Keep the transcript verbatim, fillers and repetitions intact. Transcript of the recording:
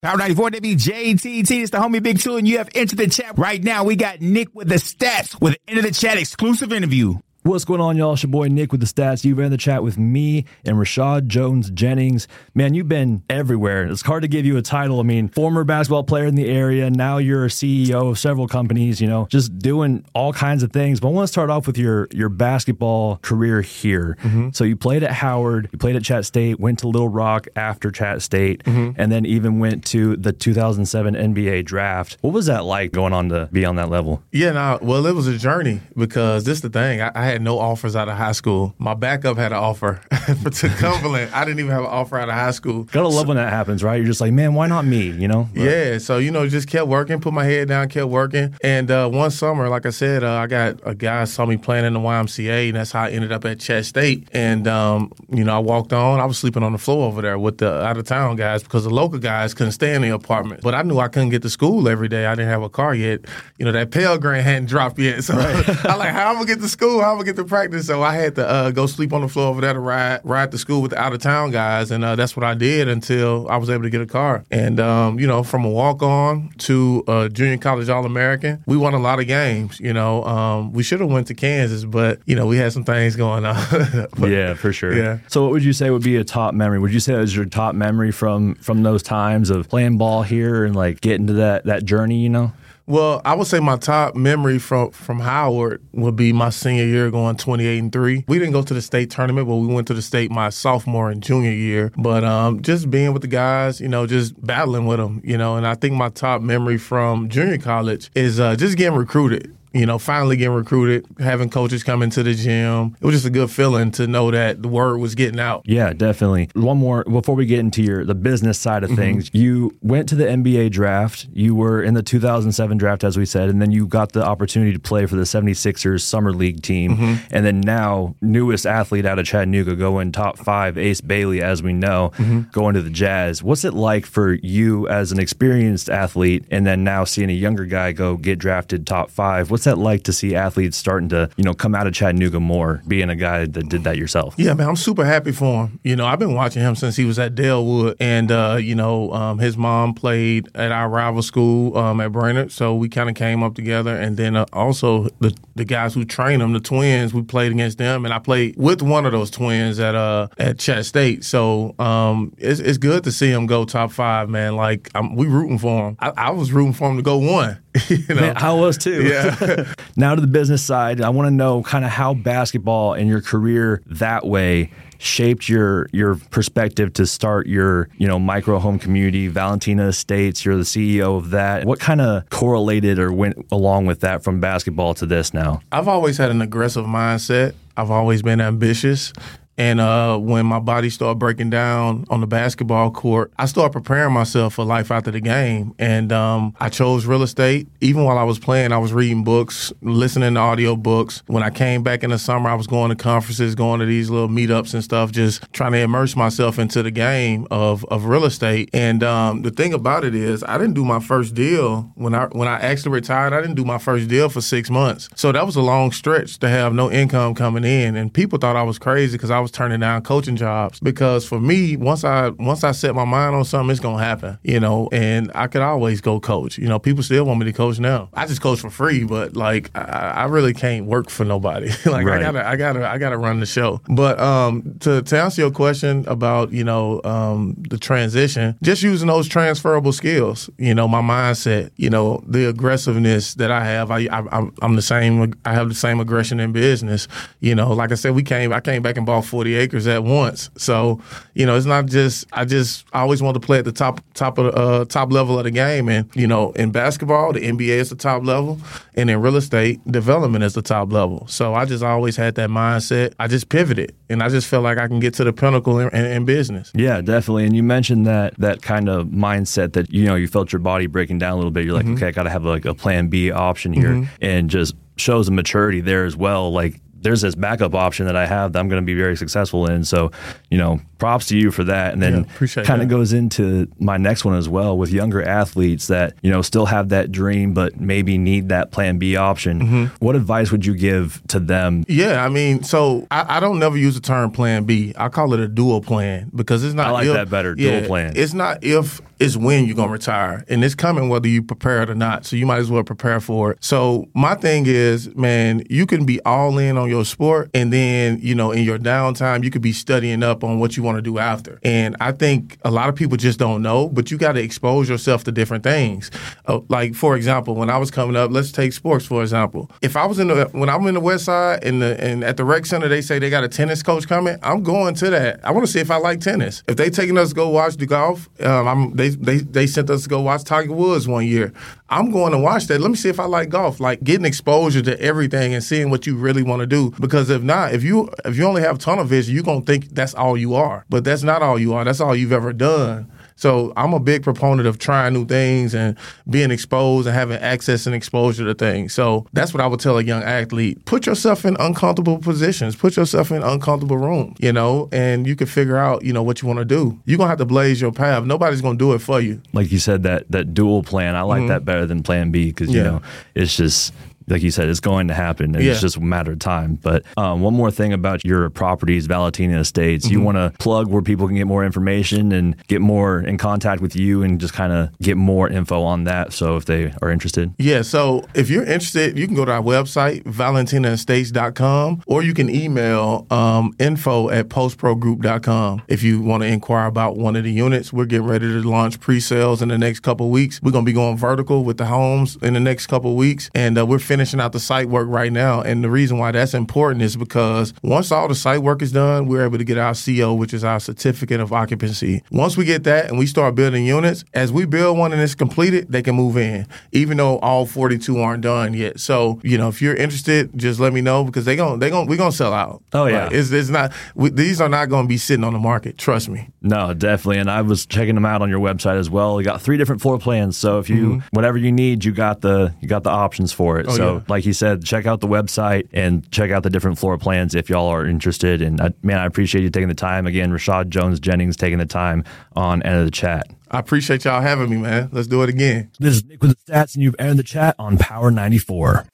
Power ninety-four W J T T. It's the homie Big Two, and you have entered the chat right now. We got Nick with the stats with an Enter the Chat exclusive interview. What's going on, y'all? It's your boy Nick with the stats. You've been in the chat with me and Rashad Jones Jennings. Man, you've been everywhere. It's hard to give you a title. I mean, former basketball player in the area. Now you're a C E O of several companies, you know, just doing all kinds of things. But I want to start off with your, your basketball career here. Mm-hmm. So you played at Howard, you played at Chat State, went to Little Rock after Chat State, mm-hmm. and then even went to the two thousand seven N B A draft. What was that like going on to be on that level? Yeah, no, well, it was a journey because this is the thing. I, I had no offers out of high school. My backup had an offer to Cumberland. I didn't even have an offer out of high school. Gotta love so, when that happens, right? You're just like, man, why not me, you know? But, yeah, so, you know, just kept working, put my head down, kept working. And uh, one summer, like I said, uh, I got a guy saw me playing in the Y M C A, and that's how I ended up at Chat State. And, um, you know, I walked on. I was sleeping on the floor over there with the out-of-town guys because the local guys couldn't stay in the apartment. But I knew I couldn't get to school every day. I didn't have a car yet. You know, that Pell Grant hadn't dropped yet. So right. I like, how am I going to get to school? How am I going to get to practice? So I had to uh, go sleep on the floor over there to ride ride to school with the out-of-town guys, and uh, that's what I did until I was able to get a car. And, um, you know, from a walk-on to a junior college All-American, we won a lot of games, you know. Um, we should have went to Kansas, but, you know, we had some things going on. but, yeah, for sure. Yeah. So what would you say would be a top memory? Would you say it was your top memory from, from those times of playing ball here and, like, getting to that, that journey, you know? Well, I would say my top memory from, from Howard would be my senior year going twenty-eight and three. We didn't go to the state tournament, but we went to the state my sophomore and junior year. But um, just being with the guys, you know, just battling with them, you know. And I think my top memory from junior college is uh, just getting recruited. You know, finally getting recruited, having coaches come into the gym. It was just a good feeling to know that the word was getting out. Yeah, definitely. One more, before we get into your the business side of mm-hmm. things, you went to the N B A draft. You were in the two thousand seven draft, as we said, and then you got the opportunity to play for the seventy-sixers Summer League team. Mm-hmm. And then now, newest athlete out of Chattanooga, going top five, Ace Bailey, as we know, mm-hmm. going to the Jazz. What's it like for you as an experienced athlete and then now seeing a younger guy go get drafted top five? What's that like to see athletes starting to, you know, come out of Chattanooga more, being a guy that did that yourself? Yeah, man, I'm super happy for him. You know, I've been watching him since he was at Dalewood, and, uh, you know, um, his mom played at our rival school um, at Brainerd, so we kind of came up together, and then uh, also the, the guys who trained him, the twins, we played against them, and I played with one of those twins at uh, at Chat State, so um, it's, it's good to see him go top five, man. Like, I'm, we rooting for him. I, I was rooting for him to go one. You know? Man, I was too. Yeah. Now to the business side, I want to know kind of how basketball and your career that way shaped your your perspective to start your, you know, micro home community, Valentina Estates. You're the C E O of that. What kind of correlated or went along with that from basketball to this now? I've always had an aggressive mindset. I've always been ambitious. And uh, when my body started breaking down on the basketball court, I started preparing myself for life after the game. And um, I chose real estate. Even while I was playing, I was reading books, listening to audio books. When I came back in the summer, I was going to conferences, going to these little meetups and stuff, just trying to immerse myself into the game of, of real estate. And um, the thing about it is, I didn't do my first deal. When I when I actually retired, I didn't do my first deal for six months. So that was a long stretch to have no income coming in. And people thought I was crazy because I was turning down coaching jobs, because for me, once I once I set my mind on something, it's gonna happen, you know. And I could always go coach. You know, people still want me to coach now. I just coach for free, but like I, I really can't work for nobody. like right. I gotta I gotta I gotta run the show. But um, to to answer your question about, you know, um, the transition, just using those transferable skills, you know, my mindset, you know, the aggressiveness that I have. I, I I'm the same. I have the same aggression in business. You know, like I said, we came. I came back and bought forty acres at once. So, you know, it's not just, I just I always want to play at the top top of the uh, top level of the game. And, you know, in basketball, the N B A is the top level. And in real estate, development is the top level. So I just always had that mindset. I just pivoted. And I just felt like I can get to the pinnacle in, in, in business. Yeah, definitely. And you mentioned that that kind of mindset that, you know, you felt your body breaking down a little bit. You're like, mm-hmm. okay, I got to have like a plan B option here. Mm-hmm. And just shows a maturity there as well. Like, there's this backup option that I have that I'm going to be very successful in. So, you know, props to you for that. And then yeah, kind of goes into my next one as well with younger athletes that, you know, still have that dream, but maybe need that plan B option. Mm-hmm. What advice would you give to them? Yeah, I mean, so I, I don't never use the term plan B. I call it a dual plan because it's not. I like if, that better, yeah, dual plan. It's not if, it's when you're going to retire. And it's coming whether you prepare it or not. So you might as well prepare for it. So my thing is, man, you can be all in on your sport and then, you know, in your downtime, you could be studying up on what you want to do after. And I think a lot of people just don't know, but you got to expose yourself to different things. Uh, like, for example, when I was coming up, let's take sports, for example. If I was in the, when I'm in the West Side and, the, and at the rec center, they say they got a tennis coach coming, I'm going to that. I want to see if I like tennis. If they taking us to go watch the golf, um, I'm, they, they, they sent us to go watch Tiger Woods one year. I'm going to watch that. Let me see if I like golf. Like getting exposure to everything and seeing what you really want to do. Because if not, if you if you only have tunnel vision, you're going to think that's all you are. But that's not all you are. That's all you've ever done. So I'm a big proponent of trying new things and being exposed and having access and exposure to things. So that's what I would tell a young athlete. Put yourself in uncomfortable positions. Put yourself in uncomfortable rooms, you know, and you can figure out, you know, what you want to do. You're going to have to blaze your path. Nobody's going to do it for you. Like you said, that that dual plan, I like mm-hmm. that better than plan B because, you yeah. know, it's just... like you said, it's going to happen, and yeah. it's just a matter of time. But um, one more thing about your properties, Valentina Estates, mm-hmm. you want to plug where people can get more information and get more in contact with you and just kind of get more info on that, so if they are interested? Yeah, so if you're interested, you can go to our website, valentina estates dot com, or you can email um, info at postpro group dot com if you want to inquire about one of the units. We're getting ready to launch pre-sales in the next couple of weeks. We're going to be going vertical with the homes in the next couple of weeks, and uh, we're finishing out the site work right now. And the reason why that's important is because once all the site work is done, we're able to get our C O, which is our certificate of occupancy. Once we get that and we start building units, as we build one and it's completed, they can move in, even though all forty-two aren't done yet. So, you know, if you're interested, just let me know because they gon' they gon' we're gonna sell out. Oh yeah, like, it's it's not we, these are not going to be sitting on the market. Trust me. No, definitely. And I was checking them out on your website as well. You got three different floor plans, so if you mm-hmm. whatever you need, you got the you got the options for it. Oh, so, yeah. like you said, check out the website and check out the different floor plans if y'all are interested. And I, man, I appreciate you taking the time again. Rashad Jones Jennings taking the time on End of the Chat. I appreciate y'all having me, man. Let's do it again. This is Nick with the Stats, and you've entered the chat on Power ninety-four.